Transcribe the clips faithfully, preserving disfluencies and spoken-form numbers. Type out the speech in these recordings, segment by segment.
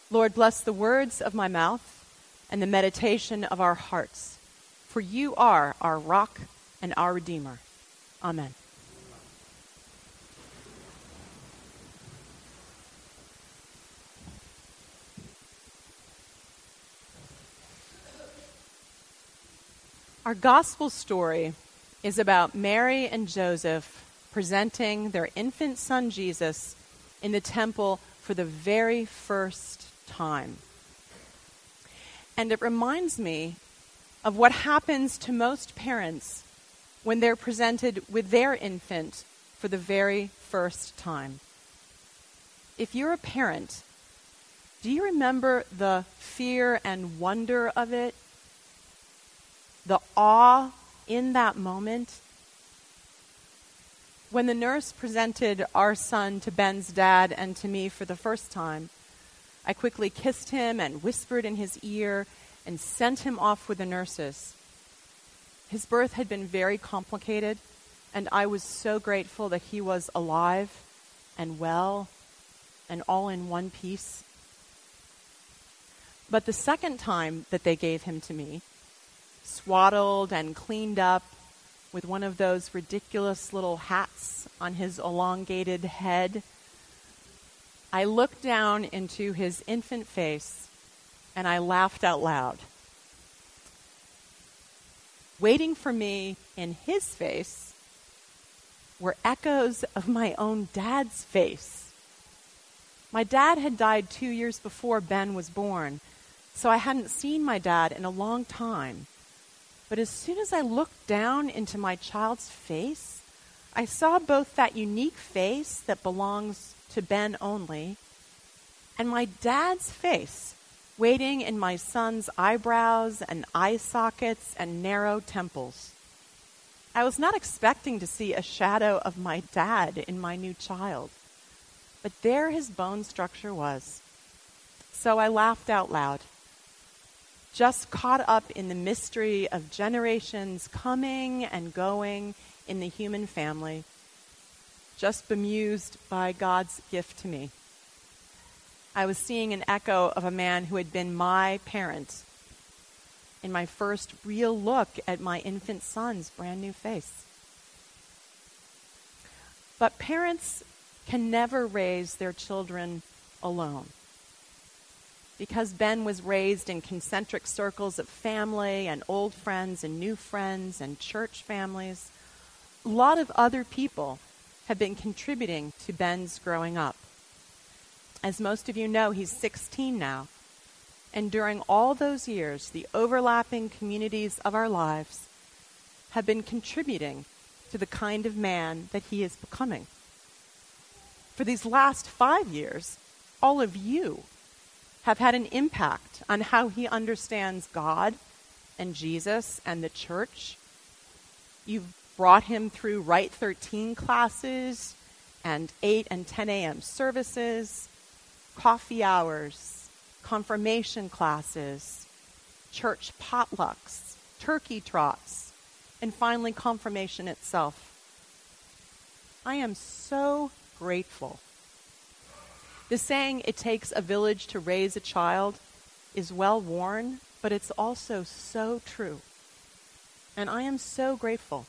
Lord, bless the words of my mouth and the meditation of our hearts, for you are our rock and our Redeemer. Amen. Our gospel story is about Mary and Joseph presenting their infant son Jesus in the temple for the very first time. And it reminds me of what happens to most parents when they're presented with their infant for the very first time. If you're a parent, do you remember the fear and wonder of it? The awe in that moment? When the nurse presented our son to Ben's dad and to me for the first time, I quickly kissed him and whispered in his ear and sent him off with the nurses. His birth had been very complicated, and I was so grateful that he was alive and well and all in one piece. But the second time that they gave him to me, swaddled and cleaned up with one of those ridiculous little hats on his elongated head, I looked down into his infant face and I laughed out loud. Waiting for me in his face were echoes of my own dad's face. My dad had died two years before Ben was born, so I hadn't seen my dad in a long time. But as soon as I looked down into my child's face, I saw both that unique face that belongs to Ben only and my dad's face waiting in my son's eyebrows and eye sockets and narrow temples. I was not expecting to see a shadow of my dad in my new child, but there his bone structure was. So I laughed out loud, just caught up in the mystery of generations coming and going in the human family, just bemused by God's gift to me. I was seeing an echo of a man who had been my parent in my first real look at my infant son's brand new face. But parents can never raise their children alone. Because Ben was raised in concentric circles of family and old friends and new friends and church families, a lot of other people have been contributing to Ben's growing up. As most of you know, he's sixteen now. And during all those years, the overlapping communities of our lives have been contributing to the kind of man that he is becoming. For these last five years, all of you have had an impact on how he understands God and Jesus and the church. You've brought him through Rite thirteen classes and eight and ten a.m. services, coffee hours, confirmation classes, church potlucks, turkey trots, and finally confirmation itself. I am so grateful. The saying, "It takes a village to raise a child," is well worn, but it's also so true. And I am so grateful.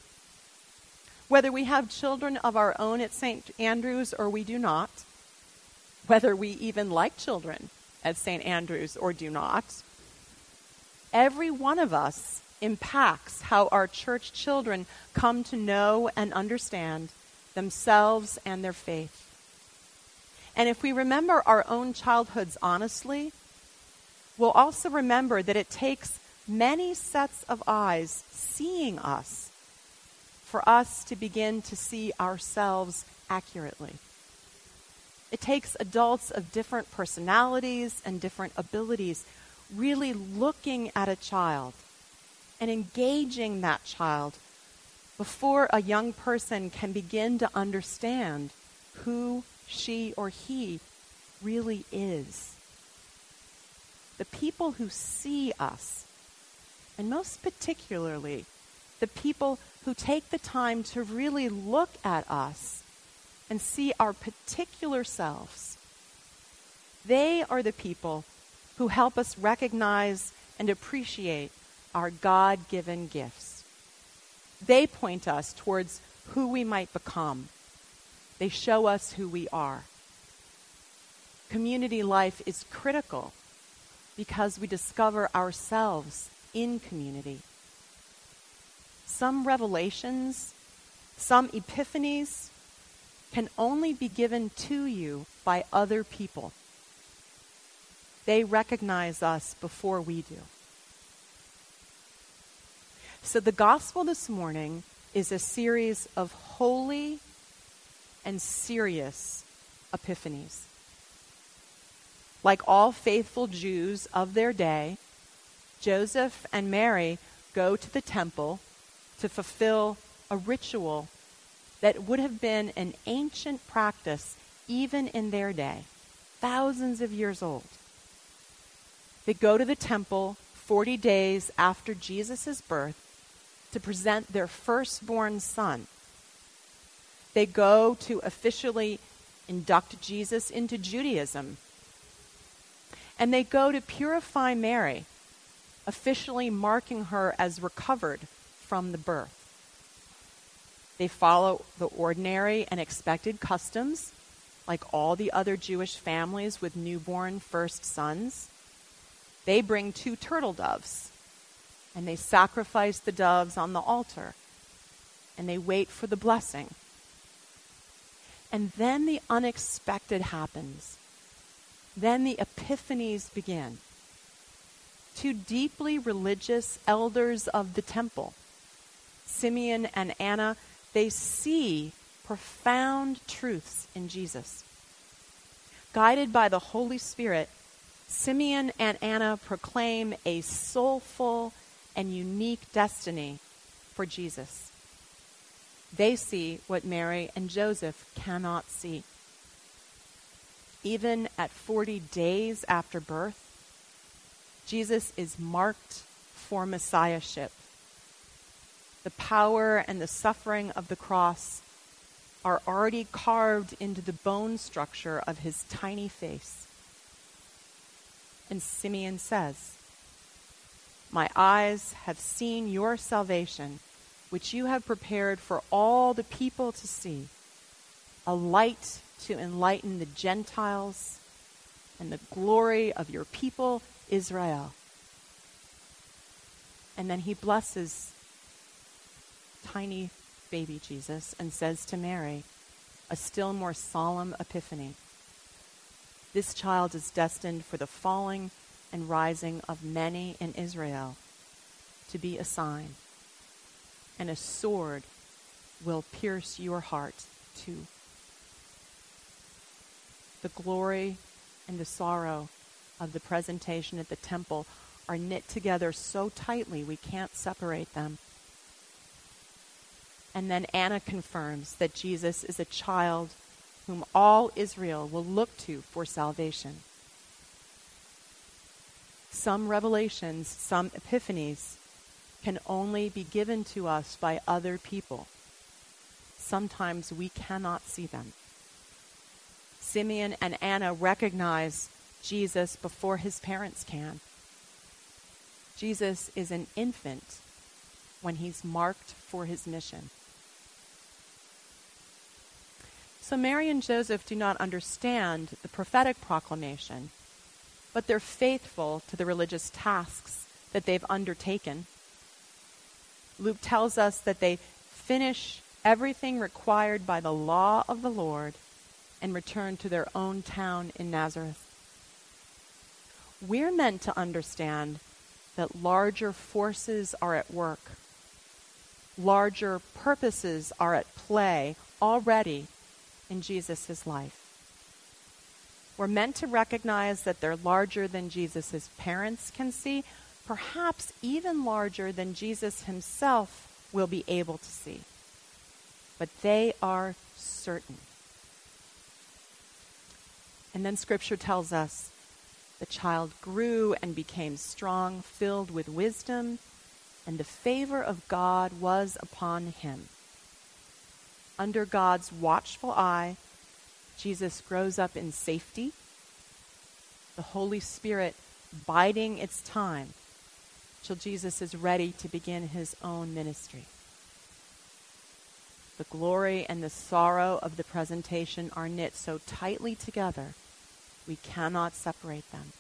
Whether we have children of our own at Saint Andrews or we do not, whether we even like children at Saint Andrews or do not, every one of us impacts how our church children come to know and understand themselves and their faith. And if we remember our own childhoods honestly, we'll also remember that it takes many sets of eyes seeing us for us to begin to see ourselves accurately. It takes adults of different personalities and different abilities really looking at a child and engaging that child before a young person can begin to understand who she or he really is. The people who see us, and most particularly the people who take the time to really look at us and see our particular selves, They are the people who help us recognize and appreciate our God-given gifts. They point us towards who we might become. They show us who we are. Community life is critical because we discover ourselves in community. Some revelations, some epiphanies can only be given to you by other people. They recognize us before we do. So the gospel this morning is a series of holy and serious epiphanies. Like all faithful Jews of their day, Joseph and Mary go to the temple to fulfill a ritual that would have been an ancient practice even in their day, thousands of years old. They go to the temple forty days after Jesus' birth to present their firstborn son. They go to officially induct Jesus into Judaism. And they go to purify Mary, officially marking her as recovered from the birth. They follow the ordinary and expected customs, like all the other Jewish families with newborn first sons. They bring two turtle doves, and they sacrifice the doves on the altar, and they wait for the blessing. And then the unexpected happens. Then the epiphanies begin. Two deeply religious elders of the temple, Simeon and Anna, they see profound truths in Jesus. Guided by the Holy Spirit, Simeon and Anna proclaim a soulful and unique destiny for Jesus. They see what Mary and Joseph cannot see. Even at forty days after birth, Jesus is marked for messiahship. The power and the suffering of the cross are already carved into the bone structure of his tiny face. And Simeon says, "My eyes have seen your salvation, which you have prepared for all the people to see, a light to enlighten the Gentiles and the glory of your people Israel." And then he blesses tiny baby Jesus and says to Mary, a still more solemn epiphany, "This child is destined for the falling and rising of many in Israel, to be a sign, and a sword will pierce your heart too." The glory and the sorrow of the presentation at the temple are knit together so tightly we can't separate them. And then Anna confirms that Jesus is a child whom all Israel will look to for salvation. Some revelations, some epiphanies, can only be given to us by other people. Sometimes we cannot see them. Simeon and Anna recognize Jesus before his parents can. Jesus is an infant when he's marked for his mission. So Mary and Joseph do not understand the prophetic proclamation, but they're faithful to the religious tasks that they've undertaken. Luke tells us that they finish everything required by the law of the Lord and return to their own town in Nazareth. We're meant to understand that larger forces are at work. Larger purposes are at play already in Jesus' life. We're meant to recognize that they're larger than Jesus' parents can see, perhaps even larger than Jesus himself will be able to see. But they are certain. And then Scripture tells us the child grew and became strong, filled with wisdom, and the favor of God was upon him. Under God's watchful eye, Jesus grows up in safety, the Holy Spirit biding its time till Jesus is ready to begin his own ministry. The glory and the sorrow of the presentation are knit so tightly together, we cannot separate them.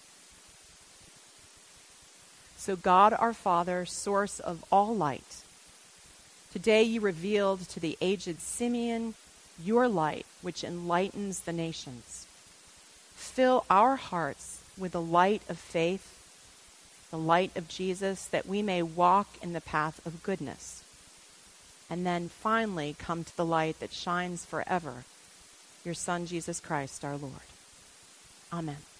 So God our Father, source of all light, today you revealed to the aged Simeon your light, which enlightens the nations. Fill our hearts with the light of faith, the light of Jesus, that we may walk in the path of goodness, and then finally come to the light that shines forever, your Son, Jesus Christ, our Lord. Amen.